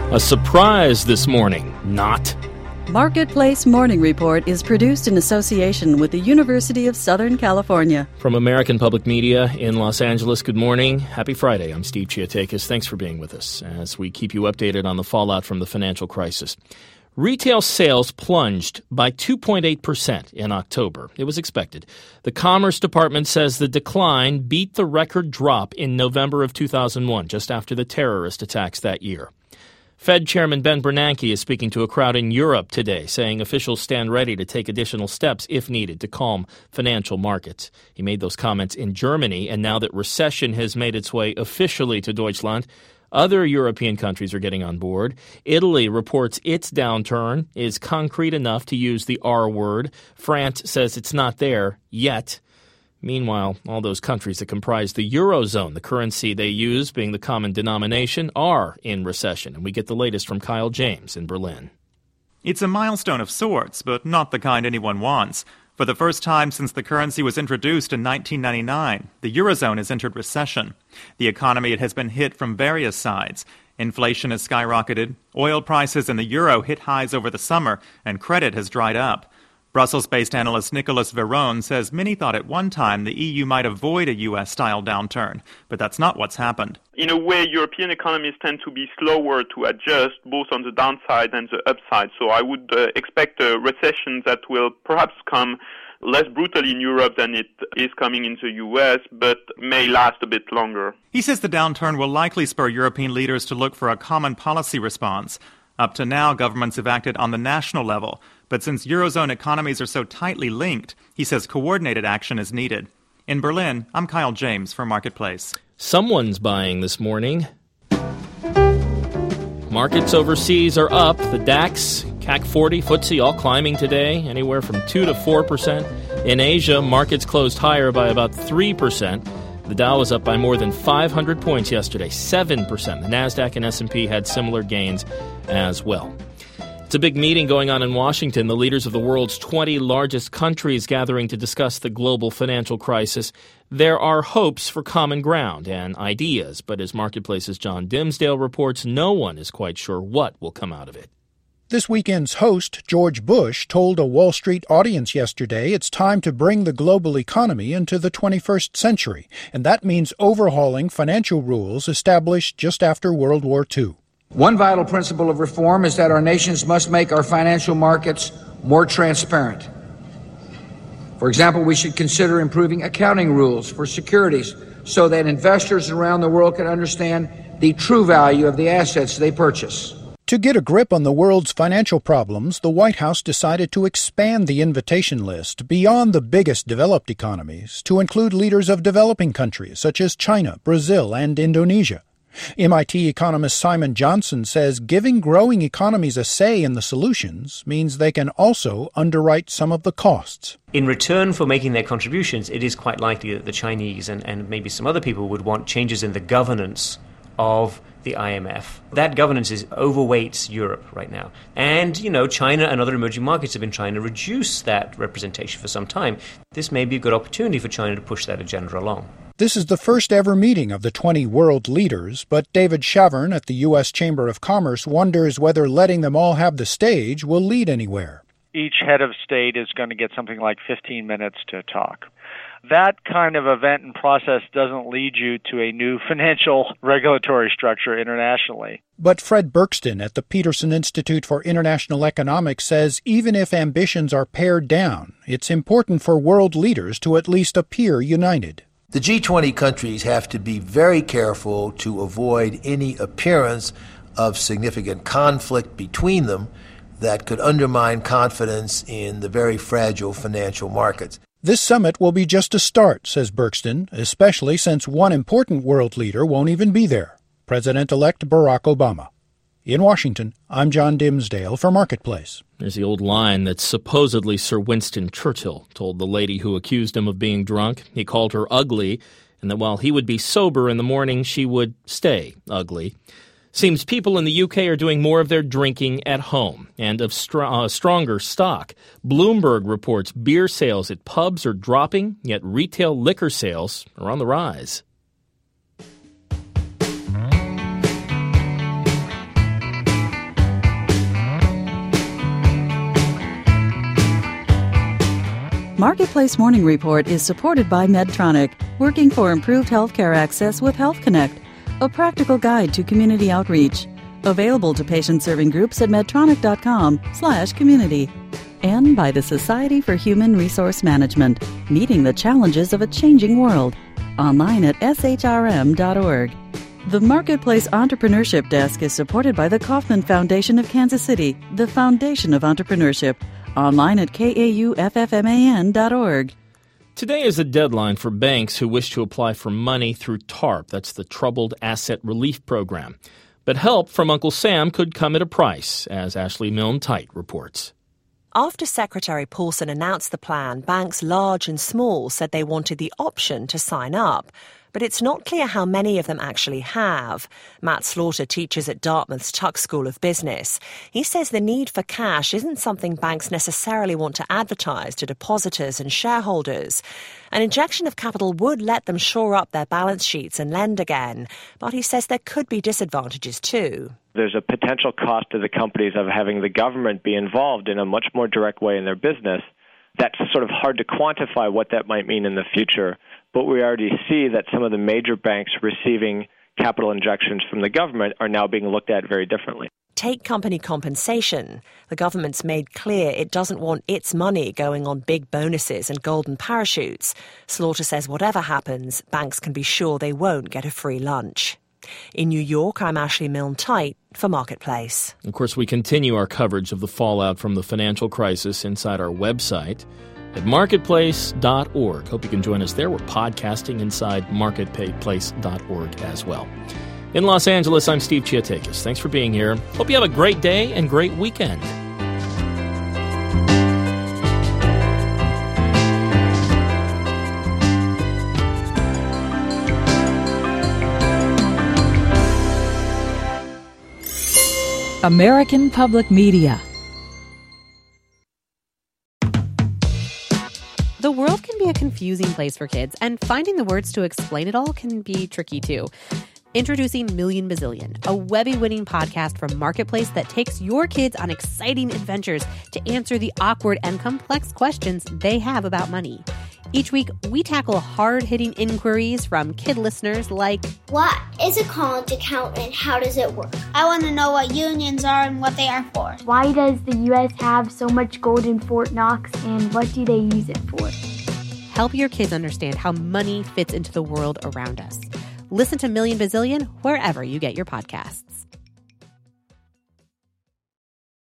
A surprise this morning, not. Marketplace Morning Report is produced in association with the University of Southern California. From American Public Media in Los Angeles, good morning. Happy Friday. I'm Steve Chiatakis. Thanks for being with us as we keep you updated on the fallout from the financial crisis. Retail sales plunged by 2.8% in October. It was expected. The Commerce Department says the decline beat the record drop in November of 2001, just after the terrorist attacks that year. Fed Chairman Ben Bernanke is speaking to a crowd in Europe today, saying officials stand ready to take additional steps if needed to calm financial markets. He made those comments in Germany, and now that recession has made its way officially to Deutschland, other European countries are getting on board. Italy reports its downturn is concrete enough to use the R word. France says it's not there yet. Meanwhile, all those countries that comprise the Eurozone, the currency they use being the common denomination, are in recession. And we get the latest from Kyle James in Berlin. It's a milestone of sorts, but not the kind anyone wants. For the first time since the currency was introduced in 1999, the Eurozone has entered recession. The economy has been hit from various sides. Inflation has skyrocketed, oil prices and the euro hit highs over the summer, and credit has dried up. Brussels-based analyst Nicolas Veron says many thought at one time the EU might avoid a U.S.-style downturn, but that's not what's happened. In a way, European economies tend to be slower to adjust, both on the downside and the upside. So I would expect a recession that will perhaps come less brutally in Europe than it is coming into the U.S., but may last a bit longer. He says the downturn will likely spur European leaders to look for a common policy response. Up to now, governments have acted on the national level. But since Eurozone economies are so tightly linked, he says coordinated action is needed. In Berlin, I'm Kyle James for Marketplace. Someone's buying this morning. Markets overseas are up. The DAX, CAC 40, FTSE all climbing today, anywhere from 2 to 4%. In Asia, markets closed higher by about 3%. The Dow was up by more than 500 points yesterday, 7%. The NASDAQ and S&P had similar gains as well. It's a big meeting going on in Washington. The leaders of the world's 20 largest countries gathering to discuss the global financial crisis. There are hopes for common ground and ideas, but as Marketplace's John Dimsdale reports, no one is quite sure what will come out of it. This weekend's host, George Bush, told a Wall Street audience yesterday it's time to bring the global economy into the 21st century, and that means overhauling financial rules established just after World War II. One vital principle of reform is that our nations must make our financial markets more transparent. For example, we should consider improving accounting rules for securities so that investors around the world can understand the true value of the assets they purchase. To get a grip on the world's financial problems, the White House decided to expand the invitation list beyond the biggest developed economies to include leaders of developing countries such as China, Brazil, and Indonesia. MIT economist Simon Johnson says giving growing economies a say in the solutions means they can also underwrite some of the costs. In return for making their contributions, it is quite likely that the Chinese and maybe some other people would want changes in the governance of the IMF. That governance overweights Europe right now. And, China and other emerging markets have been trying to reduce that representation for some time. This may be a good opportunity for China to push that agenda along. This is the first ever meeting of the 20 world leaders, but David Shavern at the U.S. Chamber of Commerce wonders whether letting them all have the stage will lead anywhere. Each head of state is going to get something like 15 minutes to talk. That kind of event and process doesn't lead you to a new financial regulatory structure internationally. But Fred Berkston at the Peterson Institute for International Economics says even if ambitions are pared down, it's important for world leaders to at least appear united. The G20 countries have to be very careful to avoid any appearance of significant conflict between them that could undermine confidence in the very fragile financial markets. This summit will be just a start, says Berkston, especially since one important world leader won't even be there, President-elect Barack Obama. In Washington, I'm John Dimsdale for Marketplace. There's the old line that supposedly Sir Winston Churchill told the lady who accused him of being drunk. He called her ugly, and that while he would be sober in the morning, she would stay ugly. Seems people in the UK are doing more of their drinking at home and of stronger stock. Bloomberg reports beer sales at pubs are dropping, yet retail liquor sales are on the rise. Marketplace Morning Report is supported by Medtronic, working for improved healthcare access with Health Connect, a practical guide to community outreach. Available to patient-serving groups at medtronic.com/community. And by the Society for Human Resource Management, meeting the challenges of a changing world. Online at shrm.org. The Marketplace Entrepreneurship Desk is supported by the Kauffman Foundation of Kansas City, the foundation of entrepreneurship. Online at kauffman.org. Today is a deadline for banks who wish to apply for money through TARP. That's the Troubled Asset Relief Program. But help from Uncle Sam could come at a price, as Ashley Milne-Tite reports. After Secretary Paulson announced the plan, banks large and small said they wanted the option to sign up. But it's not clear how many of them actually have. Matt Slaughter teaches at Dartmouth's Tuck School of Business. He says the need for cash isn't something banks necessarily want to advertise to depositors and shareholders. An injection of capital would let them shore up their balance sheets and lend again. But he says there could be disadvantages too. There's a potential cost to the companies of having the government be involved in a much more direct way in their business. That's sort of hard to quantify what that might mean in the future, but we already see that some of the major banks receiving capital injections from the government are now being looked at very differently. Take company compensation. The government's made clear it doesn't want its money going on big bonuses and golden parachutes. Slaughter says whatever happens, banks can be sure they won't get a free lunch. In New York, I'm Ashley Milne-Tite for Marketplace. Of course, we continue our coverage of the fallout from the financial crisis inside our website at marketplace.org. Hope you can join us there. We're podcasting inside marketplace.org as well. In Los Angeles, I'm Steve Chiatakis. Thanks for being here. Hope you have a great day and great weekend. American Public Media. The world can be a confusing place for kids, and finding the words to explain it all can be tricky too. Introducing Million Bazillion, a Webby-winning podcast from Marketplace that takes your kids on exciting adventures to answer the awkward and complex questions they have about money. Each week, we tackle hard-hitting inquiries from kid listeners like, what is a college account and how does it work? I want to know what unions are and what they are for. Why does the U.S. have so much gold in Fort Knox and what do they use it for? Help your kids understand how money fits into the world around us. Listen to Million Bazillion wherever you get your podcasts.